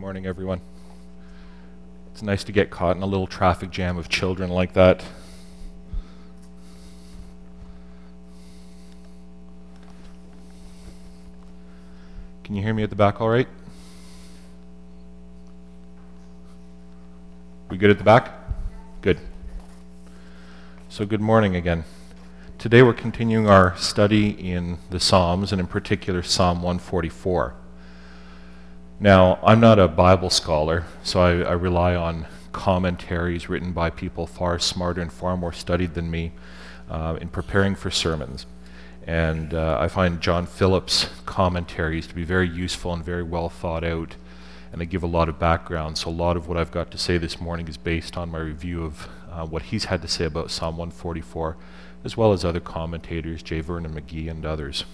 morning, everyone. It's nice to get caught in a little traffic jam of children like that. Can you hear me at the back all right? We good at the back? Good. So good morning again. Today we're continuing our study in the Psalms, and in particular Psalm 144. Now, I'm not a Bible scholar, so I rely on commentaries written by people far smarter and far more studied than me in preparing for sermons. And I find John Phillips' commentaries to be very useful and very well thought out, and they give a lot of background. So a lot of what I've got to say this morning is based on my review of what he's had to say about Psalm 144, as well as other commentators, J. Vernon McGee and others.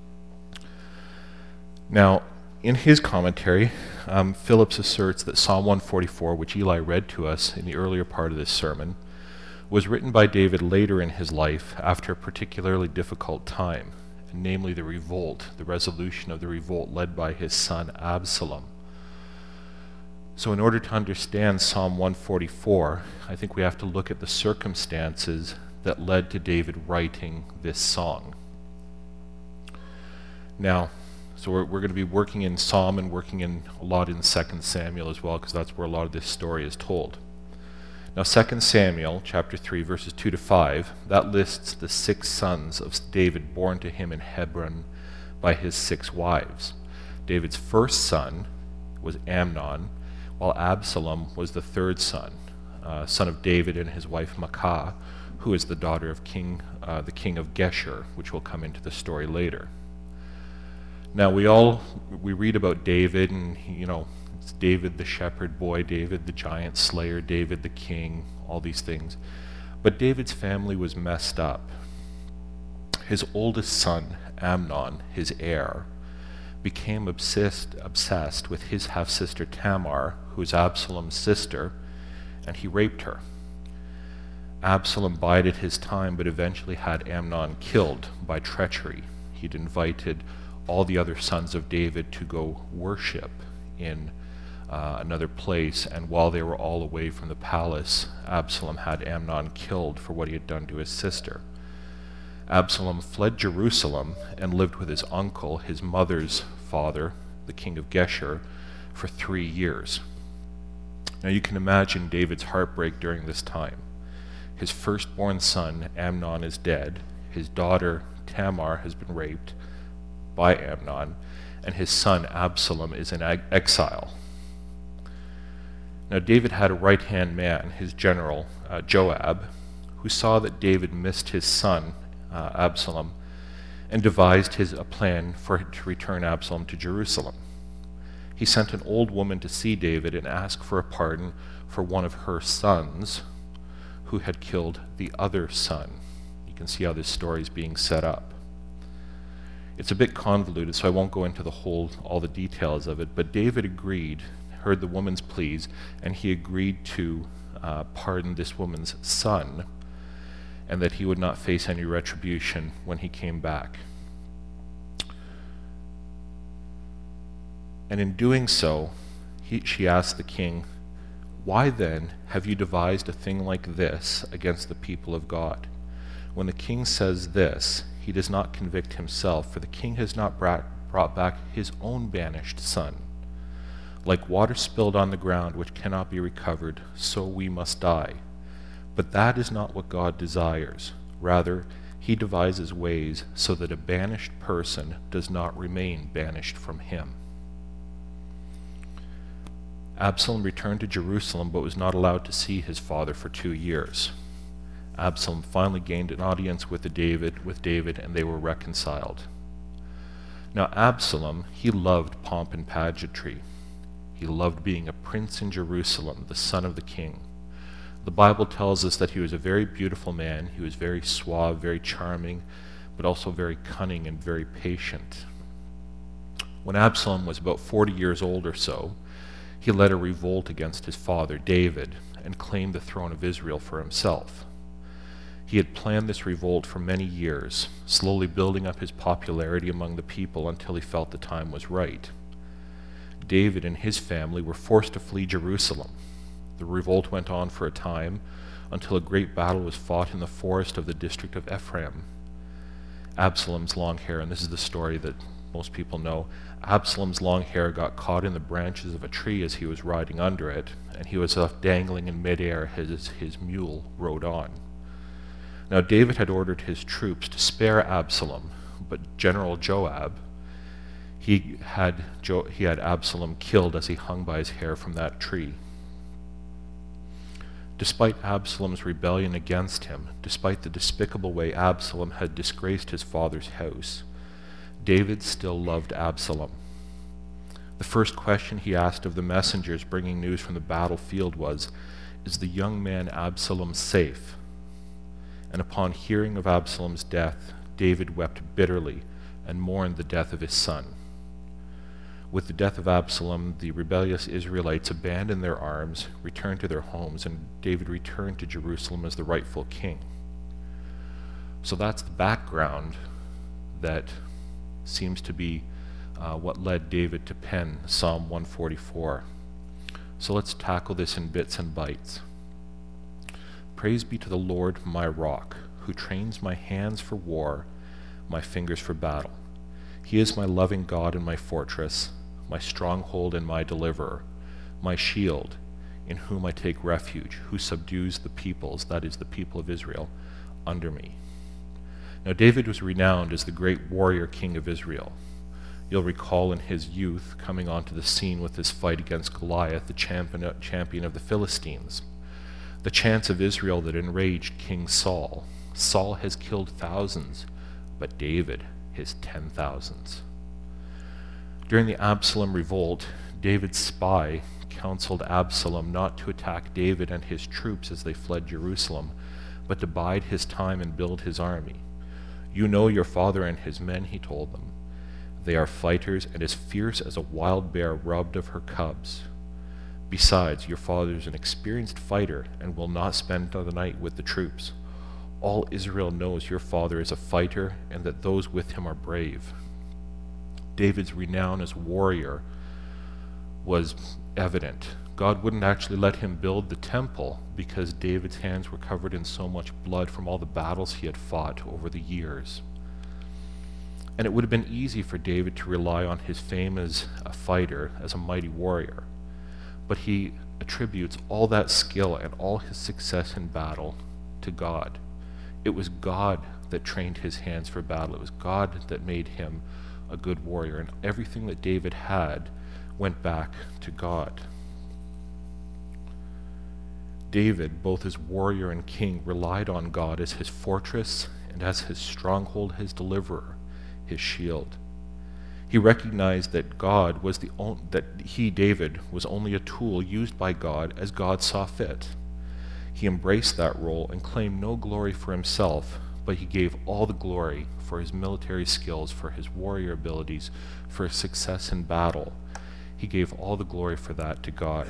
Now, in his commentary, Phillips asserts that Psalm 144, which Eli read to us in the earlier part of this sermon, was written by David later in his life after a particularly difficult time, namely the revolt, the resolution of the revolt led by his son Absalom. So in order to understand Psalm 144, I think we have to look at the circumstances that led to David writing this song. Now, so we're going to be working in Psalm and working in a lot in 2 Samuel as well, because that's where a lot of this story is told. Now 2 Samuel chapter 3 verses 2 to 5, that lists the 6 sons of David born to him in Hebron by his 6 wives. David's first son was Amnon, while Absalom was the 3rd son, son of David and his wife Maacah, who is the daughter of the king of Geshur, which will come into the story later. Now we read about David, and it's David the shepherd boy, David the giant slayer, David the king, all these things. But David's family was messed up. His oldest son, Amnon, his heir, became obsessed with his half-sister Tamar, who is Absalom's sister, and he raped her. Absalom bided his time, but eventually had Amnon killed by treachery. He'd invited all the other sons of David to go worship in another place, and while they were all away from the palace, Absalom had Amnon killed for what he had done to his sister. Absalom fled Jerusalem and lived with his uncle, his mother's father, the king of Geshur, for 3 years. Now you can imagine David's heartbreak during this time. His firstborn son, Amnon, is dead. His daughter, Tamar, has been raped by Amnon, and his son Absalom is in exile. Now David had a right-hand man, his general, Joab, who saw that David missed his son, Absalom, and devised a plan to return Absalom to Jerusalem. He sent an old woman to see David and ask for a pardon for one of her sons who had killed the other son. You can see how this story is being set up. It's a bit convoluted, so I won't go into all the details of it, but David heard the woman's pleas, and he agreed to pardon this woman's son, and that he would not face any retribution when he came back. And in doing so, she asked the king, "Why then have you devised a thing like this against the people of God?" When the king says this, he does not convict himself, for the king has not brought back his own banished son. Like water spilled on the ground which cannot be recovered, so we must die. But that is not what God desires. Rather, he devises ways so that a banished person does not remain banished from him. Absalom returned to Jerusalem, but was not allowed to see his father for 2 years. Absalom finally gained an audience with David, and they were reconciled. Now Absalom, he loved pomp and pageantry. He loved being a prince in Jerusalem, the son of the king. The Bible tells us that he was a very beautiful man. He was very suave, very charming, but also very cunning and very patient. When Absalom was about 40 years old or so, he led a revolt against his father, David, and claimed the throne of Israel for himself. He had planned this revolt for many years, slowly building up his popularity among the people until he felt the time was right. David and his family were forced to flee Jerusalem. The revolt went on for a time until a great battle was fought in the forest of the district of Ephraim. Absalom's long hair, and this is the story that most people know, Absalom's long hair got caught in the branches of a tree as he was riding under it, and he was left dangling in midair as his mule rode on. Now David had ordered his troops to spare Absalom, but General Joab, he had Absalom killed as he hung by his hair from that tree. Despite Absalom's rebellion against him, despite the despicable way Absalom had disgraced his father's house, David still loved Absalom. The first question he asked of the messengers bringing news from the battlefield was, "Is the young man Absalom safe?" And upon hearing of Absalom's death, David wept bitterly and mourned the death of his son. With the death of Absalom, the rebellious Israelites abandoned their arms, returned to their homes, and David returned to Jerusalem as the rightful king. So that's the background that seems to be what led David to pen Psalm 144. So let's tackle this in bits and bites. Praise be to the Lord, my rock, who trains my hands for war, my fingers for battle. He is my loving God and my fortress, my stronghold and my deliverer, my shield, in whom I take refuge, who subdues the peoples, that is, the people of Israel, under me. Now David was renowned as the great warrior king of Israel. You'll recall in his youth coming onto the scene with his fight against Goliath, the champion of the Philistines. The chants of Israel that enraged King Saul. Saul has killed thousands, but David his 10,000s. During the Absalom revolt, David's spy counseled Absalom not to attack David and his troops as they fled Jerusalem, but to bide his time and build his army. You know your father and his men, he told them. They are fighters and as fierce as a wild bear robbed of her cubs. Besides, your father is an experienced fighter and will not spend the night with the troops. All Israel knows your father is a fighter and that those with him are brave. David's renown as warrior was evident. God wouldn't actually let him build the temple because David's hands were covered in so much blood from all the battles he had fought over the years. And it would have been easy for David to rely on his fame as a fighter, as a mighty warrior. But he attributes all that skill and all his success in battle to God. It was God that trained his hands for battle. It was God that made him a good warrior. And everything that David had went back to God. David, both as warrior and king, relied on God as his fortress and as his stronghold, his deliverer, his shield. He recognized that David, was only a tool used by God as God saw fit. He embraced that role and claimed no glory for himself, but he gave all the glory for his military skills, for his warrior abilities, for his success in battle. He gave all the glory for that to God.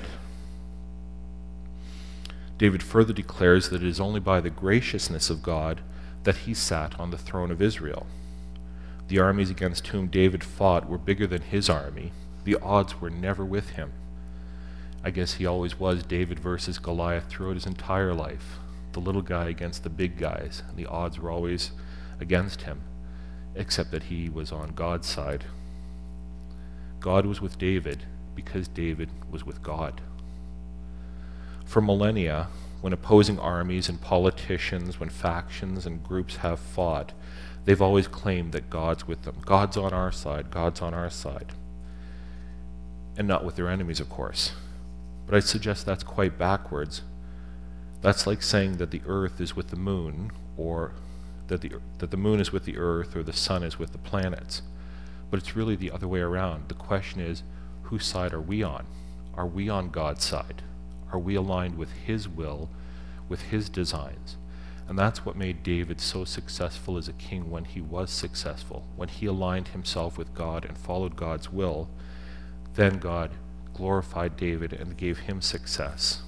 David further declares that it is only by the graciousness of God that he sat on the throne of Israel. The armies against whom David fought were bigger than his army. The odds were never with him. I guess he always was David versus Goliath throughout his entire life. The little guy against the big guys, and the odds were always against him, except that he was on God's side. God was with David because David was with God. For millennia, when opposing armies and politicians, when factions and groups have fought, they've always claimed that God's with them. God's on our side, God's on our side. And not with their enemies, of course. But I suggest that's quite backwards. That's like saying that the earth is with the moon, or that the moon is with the earth, or the sun is with the planets. But it's really the other way around. The question is, whose side are we on? Are we on God's side? Are we aligned with his will, with his designs? And that's what made David so successful as a king when he was successful. When he aligned himself with God and followed God's will, then God glorified David and gave him success.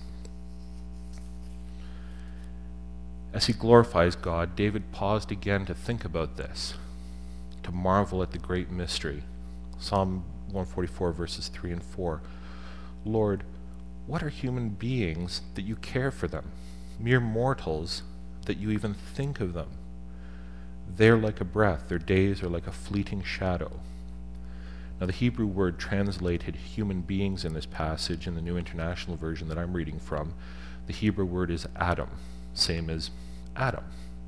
As he glorifies God, David paused again to think about this, to marvel at the great mystery. Psalm 144 verses 3 and 4, Lord, what are human beings that you care for them? Mere mortals that you even think of them. They're like a breath, their days are like a fleeting shadow. Now the Hebrew word translated human beings in this passage in the New International Version that I'm reading from, the Hebrew word is Adam, same as Adam.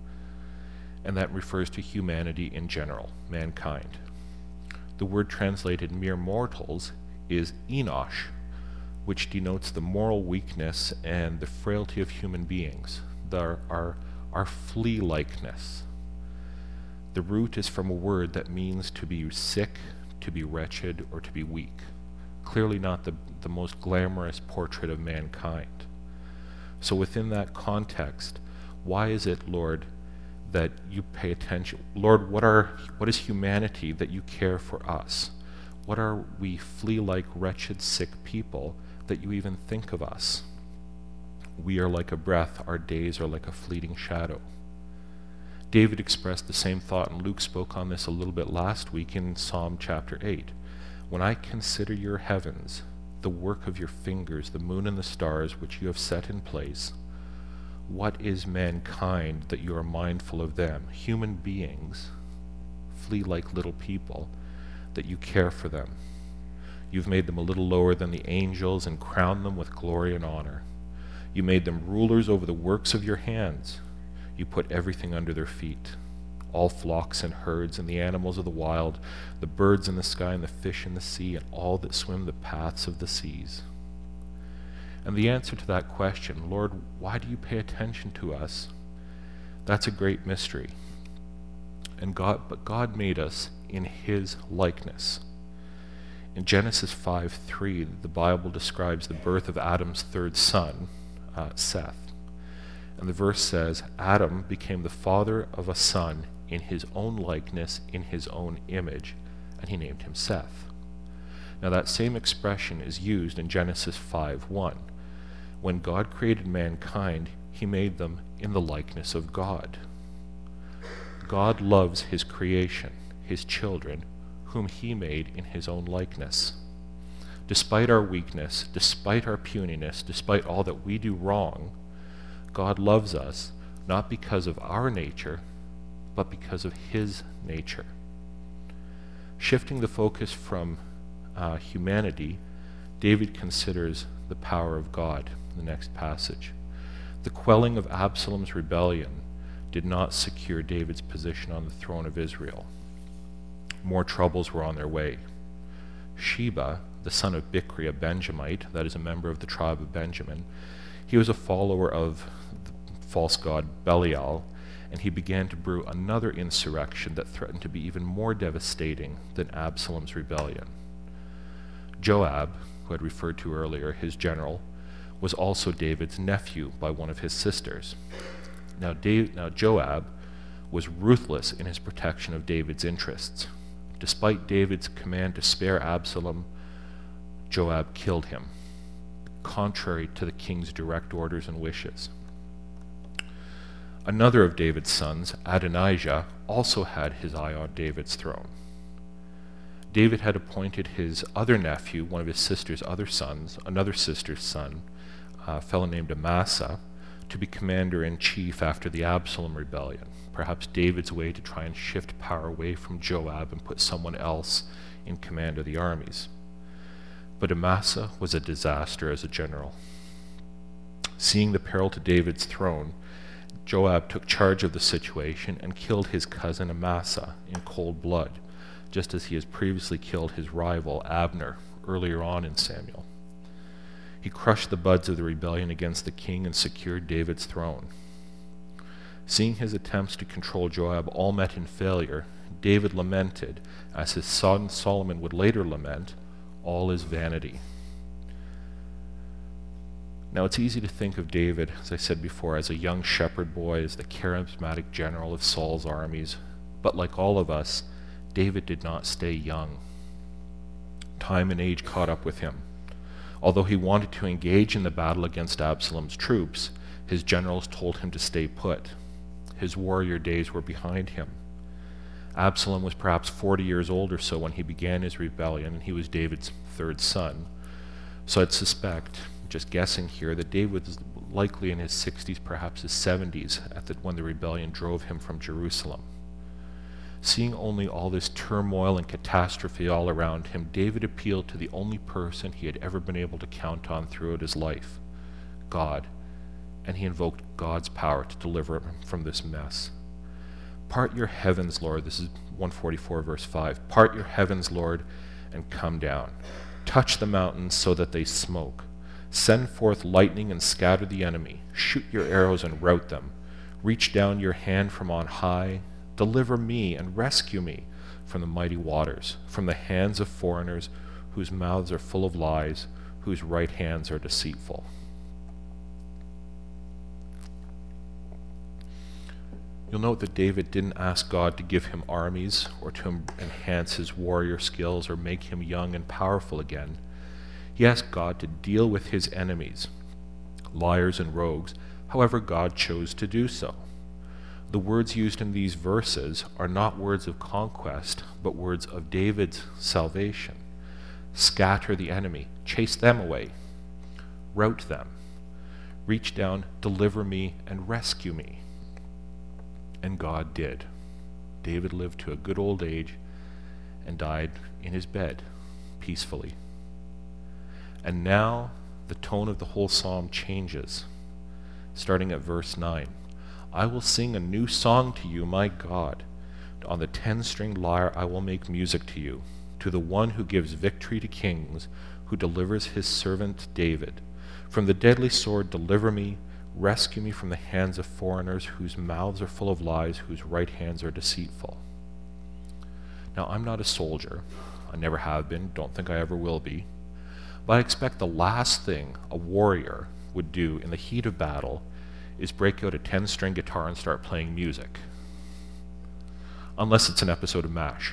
And that refers to humanity in general, mankind. The word translated mere mortals is Enosh, which denotes the moral weakness and the frailty of human beings, our flea-likeness. The root is from a word that means to be sick, to be wretched, or to be weak. Clearly not the most glamorous portrait of mankind. So within that context, why is it, Lord, that you pay attention? Lord, what is humanity that you care for us? What are we flea-like, wretched, sick people that you even think of us? We are like a breath, our days are like a fleeting shadow. David expressed the same thought, and Luke spoke on this a little bit last week in Psalm chapter 8. When I consider your heavens, the work of your fingers, the moon and the stars which you have set in place, what is mankind that you are mindful of them? Human beings, flee like little people, that you care for them. You've made them a little lower than the angels and crowned them with glory and honor. You made them rulers over the works of your hands. You put everything under their feet, all flocks and herds and the animals of the wild, the birds in the sky and the fish in the sea, and all that swim the paths of the seas. And the answer to that question, Lord, why do you pay attention to us? That's a great mystery. But God made us in his likeness. In Genesis 5:3, the Bible describes the birth of Adam's third son, Seth. And the verse says, Adam became the father of a son in his own likeness, in his own image, and he named him Seth. Now that same expression is used in Genesis 5:1. When God created mankind, he made them in the likeness of God. God loves his creation, his children, whom he made in his own likeness. Despite our weakness, despite our puniness, despite all that we do wrong, God loves us not because of our nature, but because of his nature. Shifting the focus from humanity, David considers the power of God in the next passage. The quelling of Absalom's rebellion did not secure David's position on the throne of Israel. More troubles were on their way. Sheba, the son of Bichri, a Benjamite, that is a member of the tribe of Benjamin, he was a follower of the false god Belial, and he began to brew another insurrection that threatened to be even more devastating than Absalom's rebellion. Joab, who I had referred to earlier, his general, was also David's nephew by one of his sisters. Now Joab was ruthless in his protection of David's interests. Despite David's command to spare Absalom, Joab killed him, contrary to the king's direct orders and wishes. Another of David's sons, Adonijah, also had his eye on David's throne. David had appointed his other nephew, one of his sister's other sons, another sister's son, a fellow named Amasa, to be commander-in-chief after the Absalom rebellion, perhaps David's way to try and shift power away from Joab and put someone else in command of the armies. But Amasa was a disaster as a general. Seeing the peril to David's throne, Joab took charge of the situation and killed his cousin Amasa in cold blood, just as he has previously killed his rival Abner earlier on in Samuel. He crushed the buds of the rebellion against the king and secured David's throne. Seeing his attempts to control Joab all met in failure, David lamented, as his son Solomon would later lament, all is vanity. Now it's easy to think of David, as I said before, as a young shepherd boy, as the charismatic general of Saul's armies, but like all of us, David did not stay young. Time and age caught up with him. Although he wanted to engage in the battle against Absalom's troops, his generals told him to stay put. His warrior days were behind him. Absalom was perhaps 40 years old or so when he began his rebellion, and he was David's third son. So I'd suspect, just guessing here, that David was likely in his 60s, perhaps his 70s, when the rebellion drove him from Jerusalem. Seeing only all this turmoil and catastrophe all around him, David appealed to the only person he had ever been able to count on throughout his life, God, and he invoked God's power to deliver him from this mess. Part your heavens, Lord. This is 144 verse 5. Part your heavens, Lord, and come down. Touch the mountains so that they smoke. Send forth lightning and scatter the enemy. Shoot your arrows and rout them. Reach down your hand from on high. Deliver me and rescue me from the mighty waters, from the hands of foreigners whose mouths are full of lies, whose right hands are deceitful. You'll note that David didn't ask God to give him armies or to enhance his warrior skills or make him young and powerful again. He asked God to deal with his enemies, liars and rogues, however God chose to do so. The words used in these verses are not words of conquest, but words of David's salvation. Scatter the enemy, chase them away, rout them, reach down, deliver me, and rescue me. And God did. David lived to a good old age and died in his bed peacefully. And now the tone of the whole psalm changes, starting at verse 9. I will sing a new song to you, my God. On the 10-stringed lyre I will make music to you, to the one who gives victory to kings, who delivers his servant David. From the deadly sword deliver me, rescue me from the hands of foreigners whose mouths are full of lies, whose right hands are deceitful. Now, I'm not a soldier. I never have been, don't think I ever will be. But I expect the last thing a warrior would do in the heat of battle is break out a 10-string guitar and start playing music. Unless it's an episode of MASH.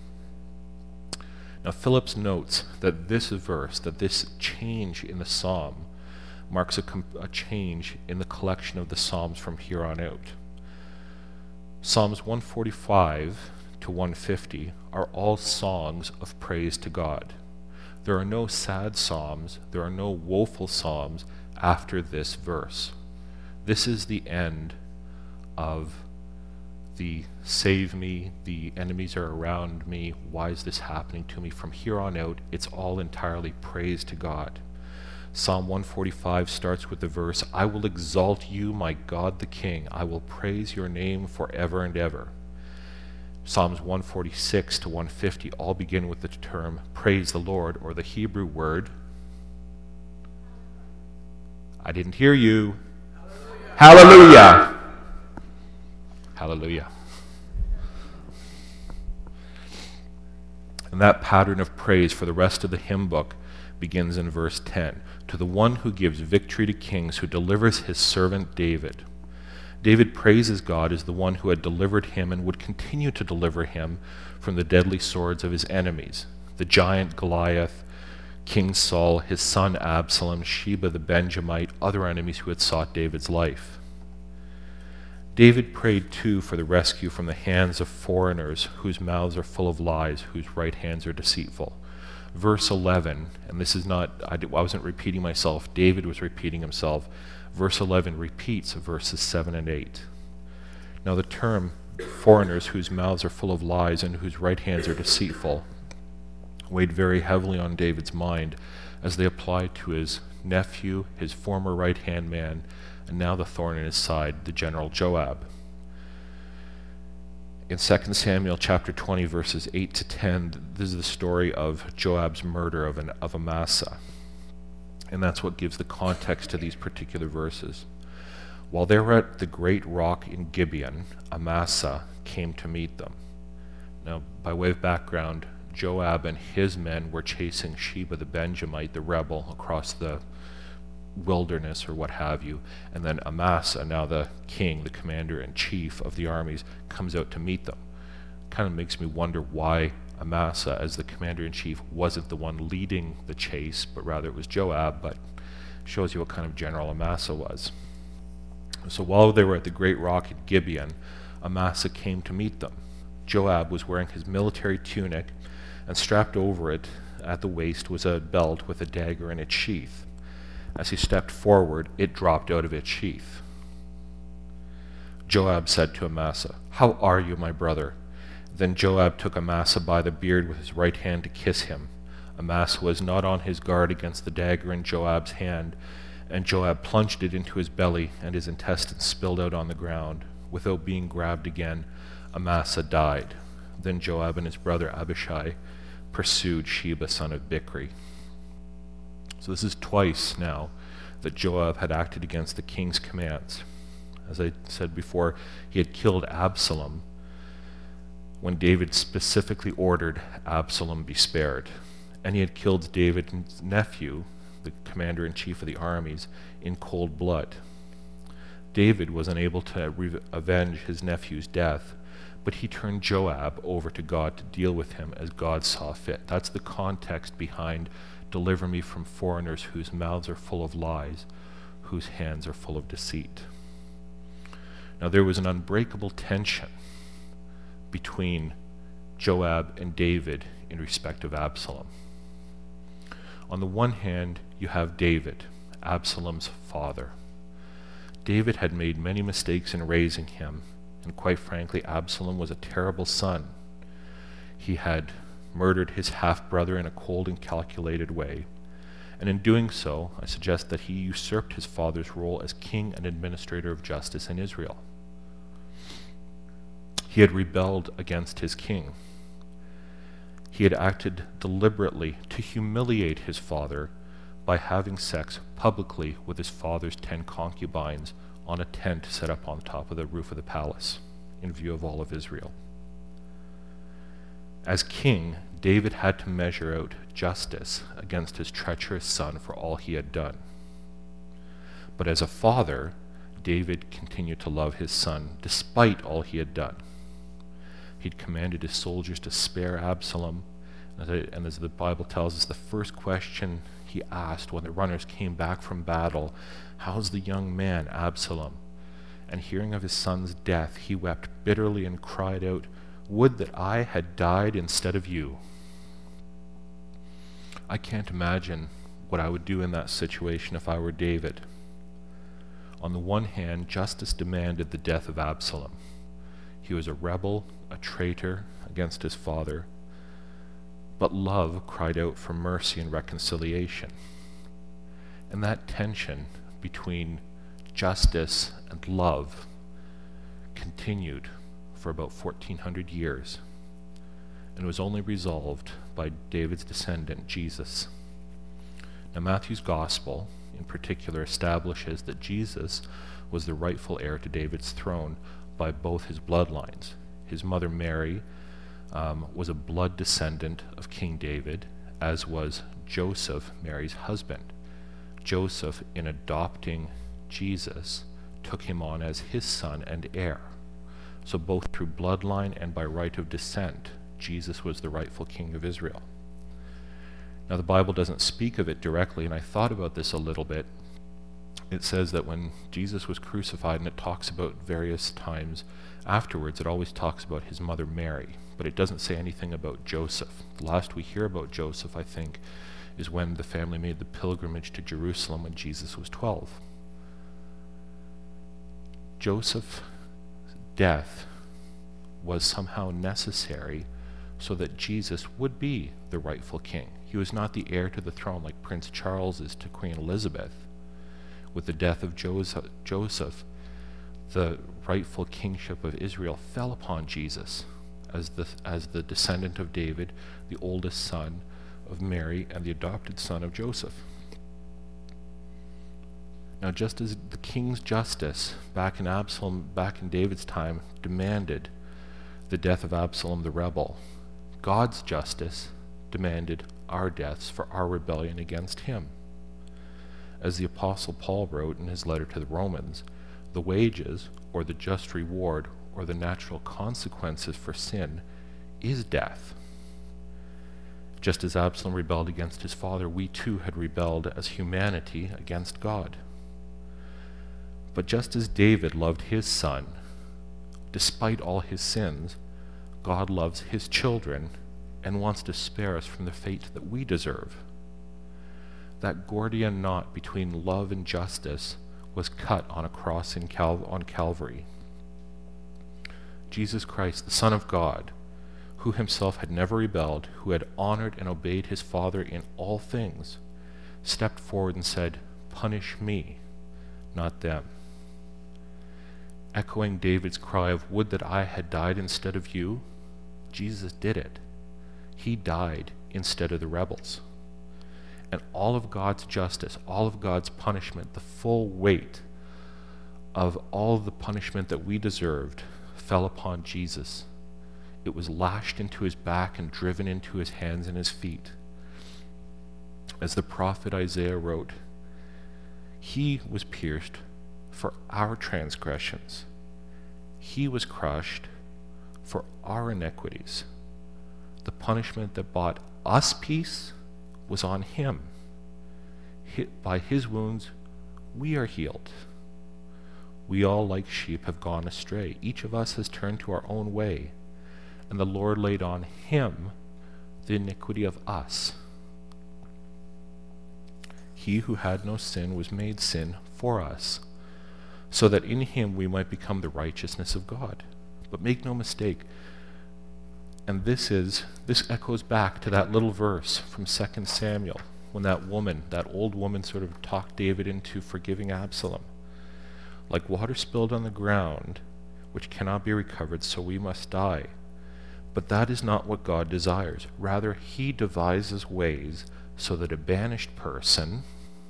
Now, Phillips notes that this verse, that this change in the psalm, marks a change in the collection of the Psalms from here on out. Psalms 145 to 150 are all songs of praise to God. There are no sad psalms, there are no woeful psalms after this verse. This is the end of the save me, the enemies are around me, why is this happening to me? From here on out, it's all entirely praise to God. Psalm 145 starts with the verse, I will exalt you, my God the King. I will praise your name forever and ever. Psalms 146 to 150 all begin with the term praise the Lord, or the Hebrew word, I didn't hear you. Hallelujah. Hallelujah. And that pattern of praise for the rest of the hymn book begins in verse 10. To the one who gives victory to kings, who delivers his servant David. David praises God as the one who had delivered him and would continue to deliver him from the deadly swords of his enemies, the giant Goliath, King Saul, his son Absalom, Sheba the Benjamite, other enemies who had sought David's life. David prayed too for the rescue from the hands of foreigners whose mouths are full of lies, whose right hands are deceitful. Verse 11, and this is not, I wasn't repeating myself, David was repeating himself. Verse 11 repeats verses 7 and 8. Now the term foreigners whose mouths are full of lies and whose right hands are deceitful weighed very heavily on David's mind as they applied to his nephew, his former right-hand man, and now the thorn in his side, the general Joab. In 2 Samuel chapter 20, verses 8 to 10, this is the story of Joab's murder of Amasa. And that's what gives the context to these particular verses. While they were at the great rock in Gibeon, Amasa came to meet them. Now, by way of background, Joab and his men were chasing Sheba the Benjamite, the rebel, across the wilderness or what have you, and then Amasa, now the king, the commander-in-chief of the armies, comes out to meet them. Kind of makes me wonder why Amasa, as the commander-in-chief, wasn't the one leading the chase, but rather it was Joab, but shows you what kind of general Amasa was. So while they were at the great rock at Gibeon, Amasa came to meet them. Joab was wearing his military tunic, and strapped over it at the waist was a belt with a dagger in its sheath. As he stepped forward, it dropped out of its sheath. Joab said to Amasa, "How are you, my brother?" Then Joab took Amasa by the beard with his right hand to kiss him. Amasa was not on his guard against the dagger in Joab's hand, and Joab plunged it into his belly, and his intestines spilled out on the ground. Without being grabbed again, Amasa died. Then Joab and his brother Abishai pursued Sheba, son of Bichri. So this is twice now that Joab had acted against the king's commands. As I said before, he had killed Absalom when David specifically ordered Absalom be spared. And he had killed David's nephew, the commander-in-chief of the armies, in cold blood. David was unable to avenge his nephew's death, but he turned Joab over to God to deal with him as God saw fit. That's the context behind "Deliver me from foreigners whose mouths are full of lies, whose hands are full of deceit." Now there was an unbreakable tension between Joab and David in respect of Absalom. On the one hand, you have David, Absalom's father. David had made many mistakes in raising him, and quite frankly, Absalom was a terrible son. He had murdered his half-brother in a cold and calculated way, and in doing so, I suggest that he usurped his father's role as king and administrator of justice in Israel. He had rebelled against his king. He had acted deliberately to humiliate his father by having sex publicly with his father's 10 concubines on a tent set up on top of the roof of the palace in view of all of Israel. As king, David had to measure out justice against his treacherous son for all he had done. But as a father, David continued to love his son despite all he had done. He'd commanded his soldiers to spare Absalom, and as the Bible tells us, the first question he asked when the runners came back from battle, "How's the young man, Absalom?" And hearing of his son's death, he wept bitterly and cried out, "Would that I had died instead of you." I can't imagine what I would do in that situation if I were David. On the one hand, justice demanded the death of Absalom. He was a rebel, a traitor against his father, but love cried out for mercy and reconciliation. And that tension between justice and love continued for about 1400 years, and was only resolved by David's descendant, Jesus. Now, Matthew's gospel, in particular, establishes that Jesus was the rightful heir to David's throne by both his bloodlines. His mother Mary was a blood descendant of King David, as was Joseph, Mary's husband. Joseph, in adopting Jesus, took him on as his son and heir. So both through bloodline and by right of descent, Jesus was the rightful king of Israel. Now the Bible doesn't speak of it directly, and I thought about this a little bit. It says that when Jesus was crucified, and it talks about various times afterwards, it always talks about his mother Mary, but it doesn't say anything about Joseph. The last we hear about Joseph, I think, is when the family made the pilgrimage to Jerusalem when Jesus was 12. Joseph's death was somehow necessary so that Jesus would be the rightful king. He was not the heir to the throne like Prince Charles is to Queen Elizabeth. With the death of Joseph, the rightful kingship of Israel fell upon Jesus as the descendant of David, the oldest son of Mary, and the adopted son of Joseph. Now, just as the king's justice back in David's time demanded the death of Absalom the rebel, God's justice demanded our deaths for our rebellion against him. As the Apostle Paul wrote in his letter to the Romans, the wages, or the just reward, or the natural consequences for sin is death. Just as Absalom rebelled against his father, we too had rebelled as humanity against God. But just as David loved his son, despite all his sins, God loves his children and wants to spare us from the fate that we deserve. That Gordian knot between love and justice was cut on a cross on Calvary. Jesus Christ, the Son of God, who himself had never rebelled, who had honored and obeyed his Father in all things, stepped forward and said, "Punish me, not them." Echoing David's cry of, "Would that I had died instead of you," Jesus did it. He died instead of the rebels. And all of God's justice, all of God's punishment, the full weight of all of the punishment that we deserved fell upon Jesus. It was lashed into his back and driven into his hands and his feet. As the prophet Isaiah wrote, "He was pierced for our transgressions. He was crushed for our iniquities. The punishment that brought us peace was on him. By his wounds we are healed. We all like sheep have gone astray. Each of us has turned to our own way, and the Lord laid on him the iniquity of us. He who had no sin was made sin for us, so that in him we might become the righteousness of God." But make no mistake, and this echoes back to that little verse from 2 Samuel, when that old woman sort of talked David into forgiving Absalom. Like water spilled on the ground, which cannot be recovered, so we must die. But that is not what God desires. Rather, he devises ways so that a banished person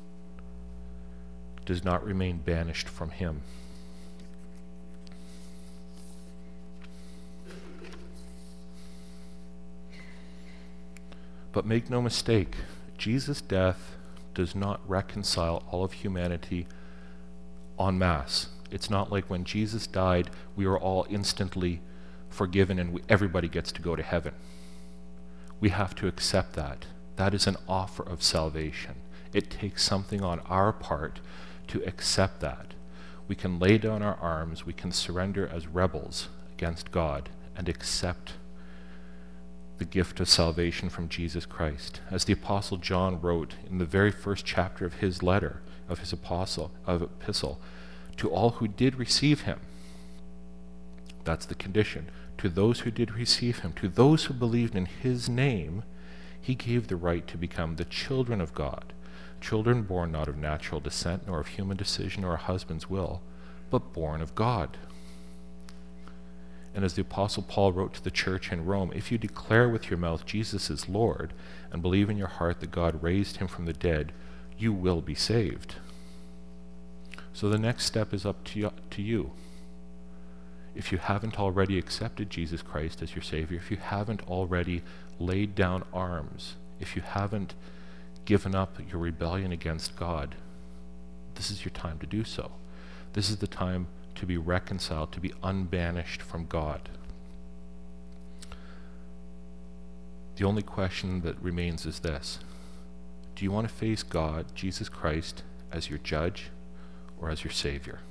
does not remain banished from him. But make no mistake, Jesus' death does not reconcile all of humanity en masse. It's not like when Jesus died, we were all instantly forgiven and everybody gets to go to heaven. We have to accept that. That is an offer of salvation. It takes something on our part to accept that. We can lay down our arms, we can surrender as rebels against God and accept the gift of salvation from Jesus Christ. As the Apostle John wrote in the very first chapter of his letter, of his epistle, to all who did receive him. That's the condition. To those who did receive him, to those who believed in his name, he gave the right to become the children of God, children born not of natural descent, nor of human decision or a husband's will, but born of God. And as the Apostle Paul wrote to the church in Rome, if you declare with your mouth Jesus is Lord, and believe in your heart that God raised him from the dead, you will be saved. So the next step is up to you. If you haven't already accepted Jesus Christ as your Savior, if you haven't already laid down arms, if you haven't given up your rebellion against God, this is your time to do so. This is the time to be reconciled, to be unbanished from God. The only question that remains is this: do you want to face God, Jesus Christ, as your judge or as your Savior?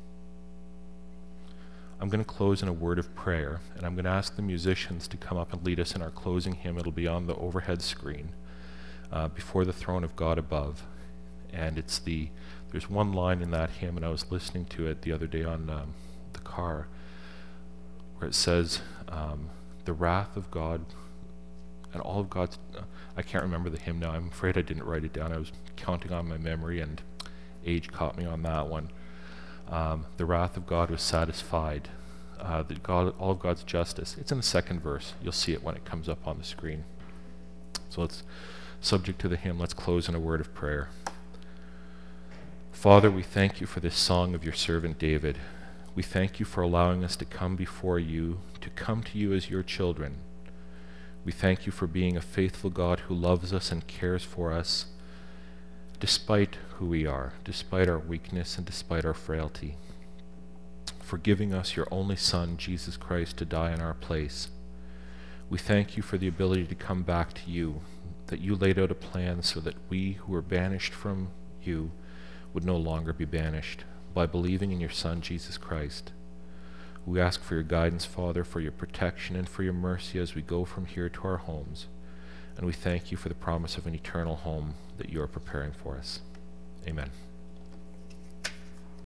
I'm going to close in a word of prayer, and I'm going to ask the musicians to come up and lead us in our closing hymn. It'll be on the overhead screen, Before the Throne of God Above. And there's one line in that hymn, and I was listening to it the other day on the car, where it says, the wrath of God and all of God's, I can't remember the hymn now. I'm afraid I didn't write it down. I was counting on my memory, and age caught me on that one. The wrath of God was satisfied. All of God's justice. It's in the second verse. You'll see it when it comes up on the screen. So let's, subject to the hymn, let's close in a word of prayer. Father, we thank you for this song of your servant David. We thank you for allowing us to come before you, to come to you as your children. We thank you for being a faithful God who loves us and cares for us, despite who we are, despite our weakness and despite our frailty. For giving us your only Son, Jesus Christ, to die in our place. We thank you for the ability to come back to you, that you laid out a plan so that we who were banished from you would no longer be banished by believing in your Son, Jesus Christ. We ask for your guidance, Father, for your protection and for your mercy as we go from here to our homes. And we thank you for the promise of an eternal home that you are preparing for us. Amen.